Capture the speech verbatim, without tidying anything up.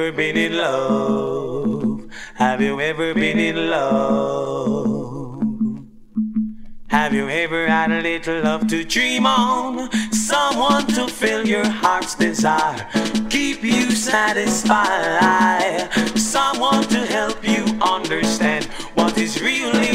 ever been in love? Have you ever been in love? Have you ever had a little love to dream on? Someone to fill your heart's desire, keep you satisfied. Someone to help you understand what is really